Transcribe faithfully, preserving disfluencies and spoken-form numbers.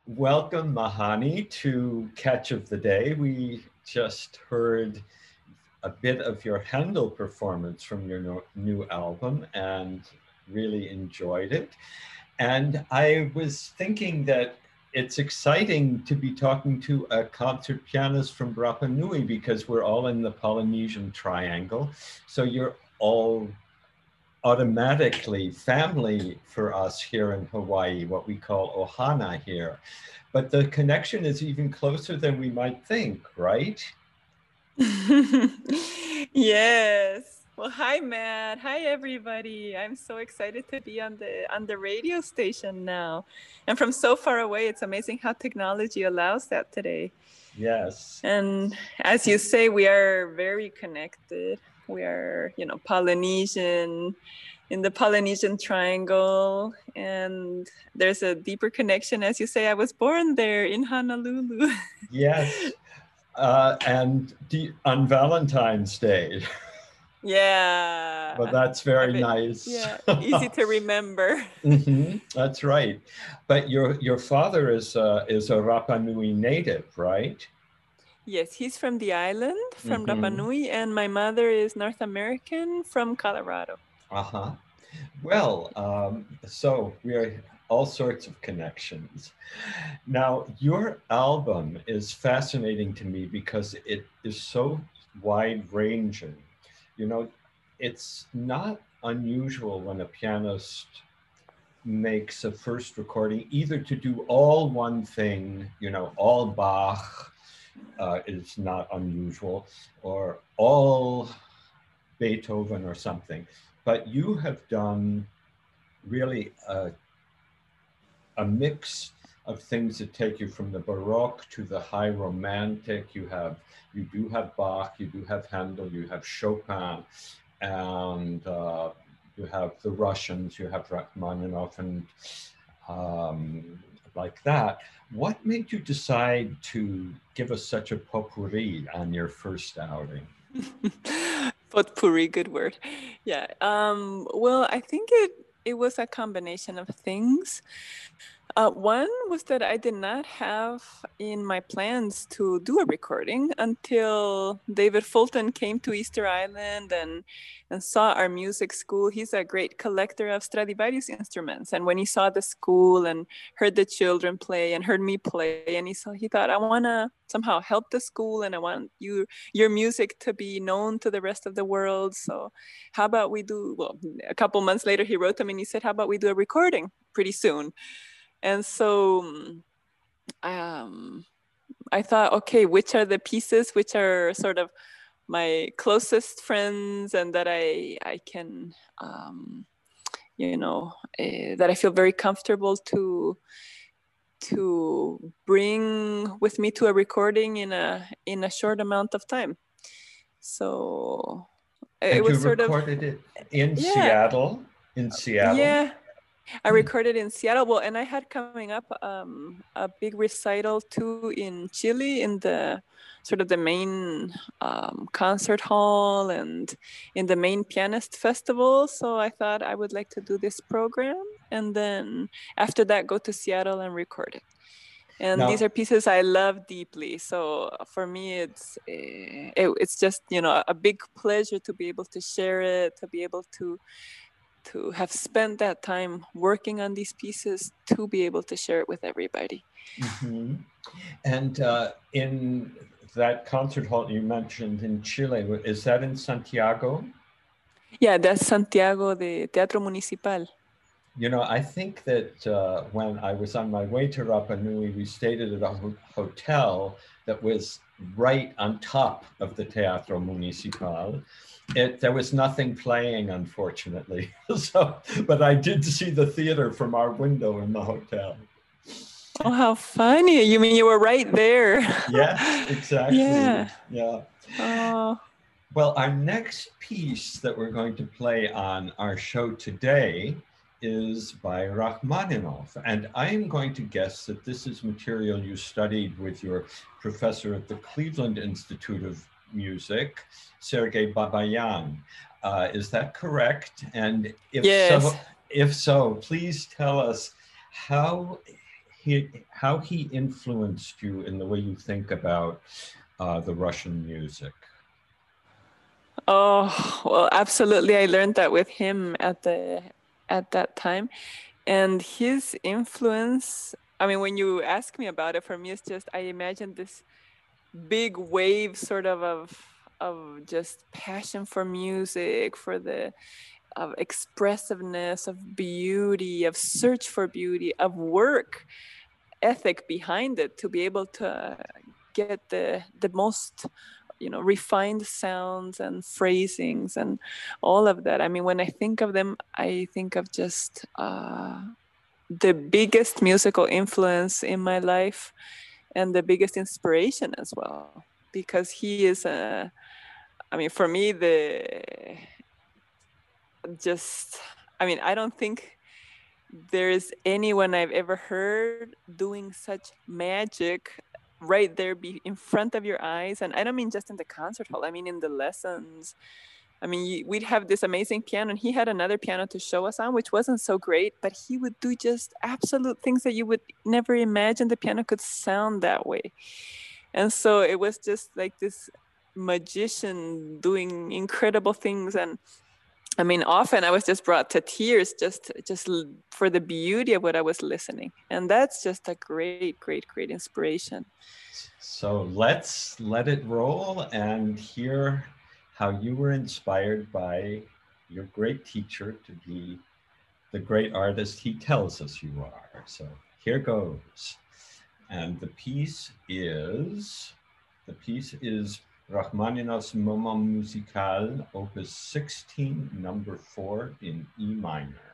Welcome, Mahani, to Catch of the Day. We just heard a bit of your Handel performance from your no, new album and really enjoyed it. And I was thinking that it's exciting to be talking to a concert pianist from Rapa Nui because we're all in the Polynesian Triangle. So you're all automatically family for us here in Hawaii, what we call Ohana here. But the connection is even closer than we might think, right? Yes. Well, hi, Matt. Hi, everybody. I'm so excited to be on the on the radio station now. And from so far away, it's amazing how technology allows that today. Yes. And as you say, we are very connected. We are, you know, Polynesian, in the Polynesian Triangle, and there's a deeper connection. As you say, I was born there in Honolulu. Yes. Uh, and the, on Valentine's Day. Yeah. Well, that's very bit, nice. Yeah, easy to remember. Mm-hmm, that's right. But your your father is uh, is a Rapa Nui native, right? Yes, he's from the island, from Mm-hmm. Rapa Nui, and my mother is North American from Colorado. Uh-huh. Well, um, so we are all sorts of connections. Now, your album is fascinating to me because it is so wide-ranging. You know, it's not unusual when a pianist makes a first recording either to do all one thing, you know, all Bach uh, is not unusual, or all Beethoven or something. But you have done really a, a mix of things that take you from the Baroque to the high Romantic. You have, you do have Bach, you do have Handel, you have Chopin, and uh, you have the Russians, you have Rachmaninoff, and um, like that. What made you decide to give us such a potpourri on your first outing? Potpourri, good word. Yeah. Um, well, I think it it was a combination of things. Uh, one was that I did not have in my plans to do a recording until David Fulton came to Easter Island and and saw our music school. He's a great collector of Stradivarius instruments, and when he saw the school and heard the children play and heard me play, and he saw he thought, I want to somehow help the school, and I want you your music to be known to the rest of the world. So how about we do? Well, a couple months later, he wrote to me and he said, how about we do a recording pretty soon? And so um, I thought, okay, which are the pieces which are sort of my closest friends and that I I can, um, you know, uh, that I feel very comfortable to to bring with me to a recording in a in a short amount of time. So it and was you sort recorded of it in yeah, Seattle. In Seattle. Yeah. I recorded in Seattle. Well, and I had coming up um, a big recital too in Chile in the sort of the main um, concert hall and in the main pianist festival. So I thought I would like to do this program and then after that go to Seattle and record it. And Now, these are pieces I love deeply. So for me, it's uh, it, it's just, you know, a big pleasure to be able to share it, to be able to to have spent that time working on these pieces to be able to share it with everybody. mm-hmm. And uh, in that concert hall you mentioned in Chile, is that in Santiago? Yeah, that's Santiago de Teatro Municipal. You know, I think that uh, when I was on my way to Rapa Nui, we stayed at a ho- hotel that was right on top of the Teatro Municipal. It, there was nothing playing, unfortunately. So, but I did see the theater from our window in the hotel. Oh, how funny. You mean you were right there? Yes, exactly. Yeah. Yeah. Oh. Well, our next piece that we're going to play on our show today is by Rachmaninoff. And I am going to guess that this is material you studied with your professor at the Cleveland Institute of Music, Sergei Babayan. Uh, is that correct? And if yes. so, if so, please tell us how he, how he influenced you in the way you think about uh, the Russian music. Oh, well, absolutely. I learned that with him at the at that time. And his influence, I mean, when you ask me about it, for me, it's just, I imagine this big wave sort of of, of just passion for music, for the of expressiveness, of beauty, of search for beauty, of work ethic behind it, to be able to get the the most, you know, refined sounds and phrasings and all of that. I mean, when I think of them, I think of just uh, the biggest musical influence in my life and the biggest inspiration as well, because he is a, I mean, for me, the just, I mean, I don't think there's anyone I've ever heard doing such magic right there be in front of your eyes. And I don't mean just in the concert hall, I mean in the lessons. I mean, we'd have this amazing piano, and he had another piano to show us on, which wasn't so great, but he would do just absolute things that you would never imagine the piano could sound that way. And so it was just like this magician doing incredible things. And I mean, often I was just brought to tears just just for the beauty of what I was listening. And that's just a great, great, great inspiration. So let's let it roll and hear how you were inspired by your great teacher to be the great artist he tells us you are. So here goes. And the piece is, the piece is Rachmaninoff's Moment Musical, opus sixteen, number four in E minor.